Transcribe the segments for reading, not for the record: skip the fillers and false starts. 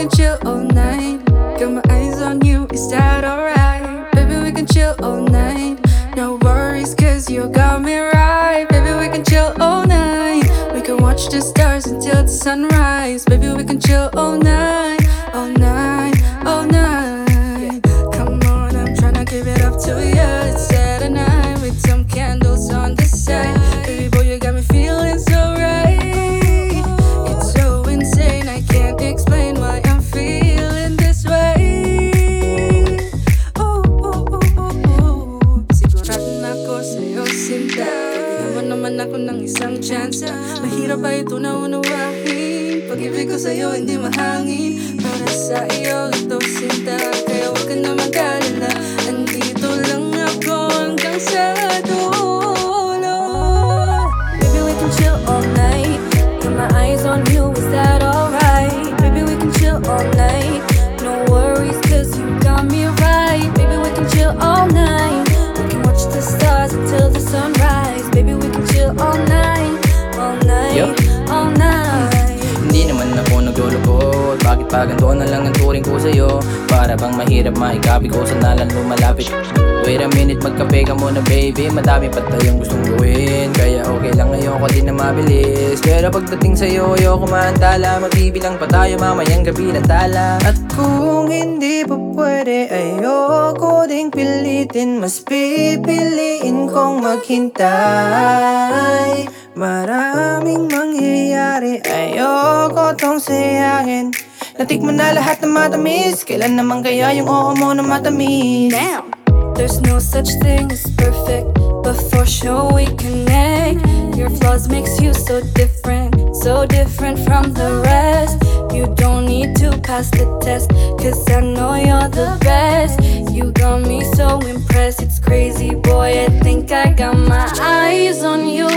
can chill all night. Got my eyes on you, is that alright? Baby, we can chill all night. No worries, cause you got me right. Baby, we can chill all night. We can watch the stars until the sunrise. Baby, we can chill all night, all night, all night. Come on, I'm tryna give it up to you. It's Saturday night with some candles on the side. Baby boy, you got me feeling so right. It's so insane, I can't explain why I'm feeling this way. Oh, oh, oh, oh, oh. Sigurado na ako sa'yo, sinta. Bigyan mo naman ako ng isang chance. Mahirap ba ito na unawahin? Pag-ibig ko sa'yo hindi mahangin. Para sa iyo ito, sinta. Kaya huwag ka na mag-alala. Andito lang ako hanggang sa dulo. Baby, we can chill all night. Got my eyes on you, is that alright? Baby, we can chill all night. No worries, cause you got me right. Baby, we can chill all night. We can watch the stars until the sunrise. Baby, we can chill all night. All night, Yup. all night. Hindi naman ako naglulukot. Bakit pa ganito na lang ang turing ko sa'yo? Para bang mahirap maikabi ko sa nalan lumalapit. Wait a minute, magkape ka muna baby. Madami pa tayong gustong gawin. Kaya okay lang, ayoko din na mabilis. Pero pagdating sa'yo, ayoko maantala. Magbibilang pa tayo mamayang gabi ng tala. At kung hindi pa pwede, ayoko ding pilitin. Mas pipiliin kong maghintay. Maraming mangyayari, ayoko tong sayangin. Natikman na lahat ng matamis. Kailan naman kaya yung oo mo na matamis? Damn. There's no such thing as perfect, but for sure we connect. Your flaws makes you so different from the rest. You don't need to pass the test, cause I know you're the best. You got me so impressed, it's crazy boy, I think I got my eyes on you.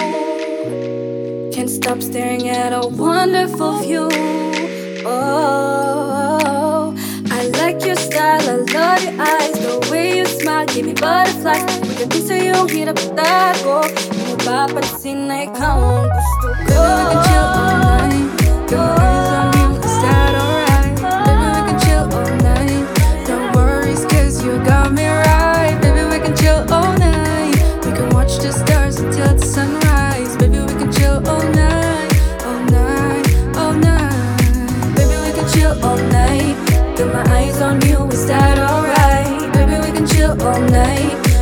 Can't stop staring at a wonderful view. Oh, I like your style, I love your eyes. The way you smile, give me butterflies. Pagdating sa'yo, hirap itago. Di mo papansin na ikaw ang gusto ko. Baby, we can chill all night. Got my eyes on you, is that alright? Baby, we can chill all night. No worries, cause you got me right. Baby, we can chill all night. We can watch the stars until the sunrise. Baby, we can chill all night, all night, all night. Baby, we can chill all night. Got my eyes on you, is that alright? Baby, we can chill all night.